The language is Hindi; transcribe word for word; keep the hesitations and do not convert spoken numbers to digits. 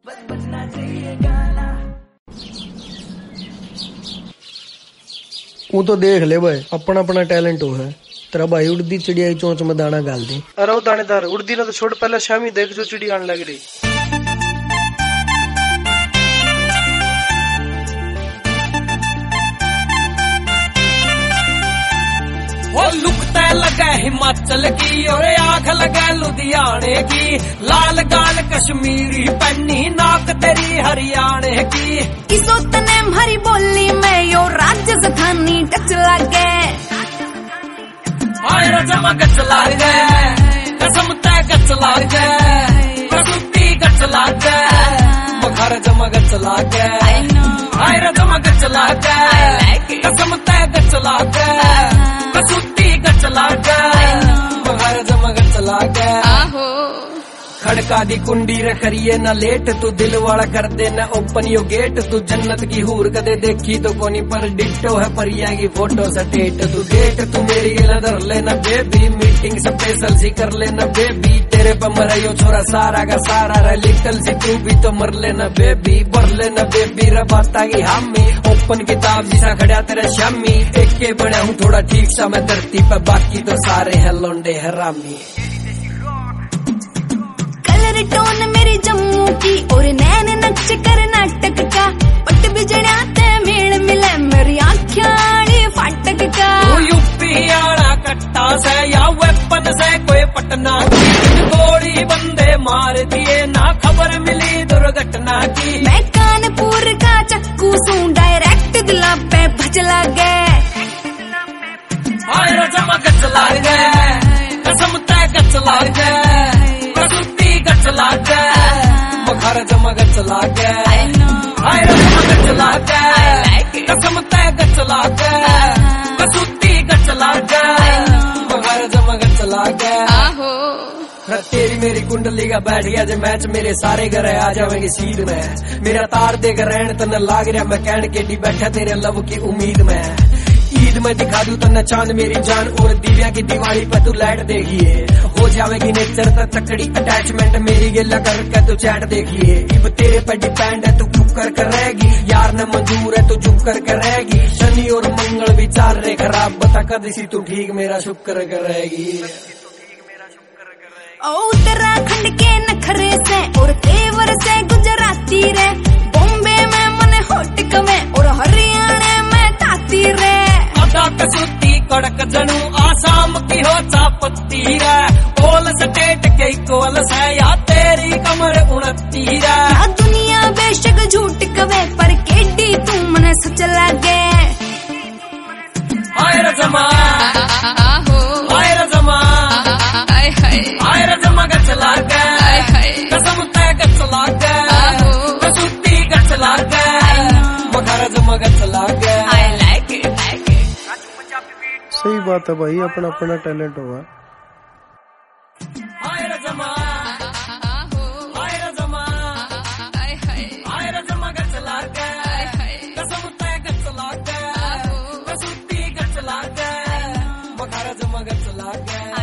वो तो देख ले भाई, अपना अपना टैलेंट हो है। तेरा भाई उड़दी चिड़िया की चोंच में दाना डाल दे। अरे दानेदार उड़दी ना तो छोड़, पहले शामी देख जो चिड़िया आने लग रही। वो लुकता लगा हिमाचल की और आंख लगा लुधियाने की, लाल गाल कश्मीरी पन्नी नाक तेरी हरियाणा की। किसो तने हरी बोली में यो राजस्थानी टच लागे। आय रजमा गच लागे, कसम तय गच लागे, प्रसुति गच लागे, मखर जमा गच लागे। आय रजमा गच लागे, कसम तय गच लागे, प्रसुति गच लागे, मखर जमा गच लागे। खड़का दी कुंडी रखरिए न लेट, तू दिल वाला कर दे न ओपन यो गेट। तू जन्नत की हूर कदे देखी तो कोनी, पर डिट्टो है परिया की फोटो सटेट। तू डेट तू मेरी गिला धर लेना बेबी, मीटिंग स्पेशल सी कर लेना बेबी। तेरे पे मरा यो छोरा सारा का सारा रे, लिटल सी तू भी तो मर लेना बेबी। भर लेना बेबी रबाता की हामी, ओपन किताब जिसा खड़ा तेरा शामी। एक के बड़ा हूँ थोड़ा ठीक सा मैं धरती पे, बाकी तो सारे है लोंडे हरामी। कलर टोन मेरी जम्मू की और नैन नक्श कर्नाटक का, पट बिजड़ा ते मेल मिले मेरी आँखियाँ फाटक का। तू यूपी आड़ा कट्टा से या वेपन से कोई पटना की, गोली बंदे मार दिए ना खबर मिली दुर्घटना की। मैं कानपुर का चक्कू सू डायरेक्ट दिला पे भज लगे। आय रजमा गच लागे, कसम तय गच लागे, प्रसुति गच लागे, मखर जमा गच लागे। आय रजमा गच लागे, कसम तय गच लागे, प्रसुति गच लागे, मखर जमा गच लागे। तेरी मेरी कुंडली का बैठ गया जे मैच, मेरे सारे घर आ जाएंगे सीध में। मेरा तार देकर रहन तन लाग रहा, मैं कहन के डी बैठा तेरे लव की उम्मीद में। ईद में दिखा दूं तन्ना चांद मेरी जान, और दिव्या की दिवाली पे तू लाइट देखिए। हो जाएगी नेचर तक तकड़ी अटैचमेंट, मेरी गिला करके तू चैट देखिए। अब तेरे पे डिपेंड है तू चुप कर कर रहेगी, यार न मंजूर है तू चुप कर कर रहेगी। शनि और मंगल विचार रे खराब, बता कद सी तू ठीक मेरा शुक्र कर रहेगी। उत्तराखंड के नखरे से और तेवर से गुजराती रे, बॉम्बे में मन होटक में और हरियाणा में ताती रे। अदा कसूती कड़क जनू आसाम की हो चापत्ती रे, ओल स्टेट के कोल से या तेरी कमर उड़ती रे। दुनिया बेशक झूठ कवे पर केडी तू मन सच लागे। आय रजमा आय रजमा आय रजमा गच लागे, कसम तय गच लागे, प्रसुति गच लागे, मखर जमा गच लागे। सही बात है भाई, अपना अपना टैलेंट होगा। आय रजमा आय रजमा आय रजमा गच लागे, कसम तय गच लागे, प्रसुति गच लागे, मखर जमा गच लागे।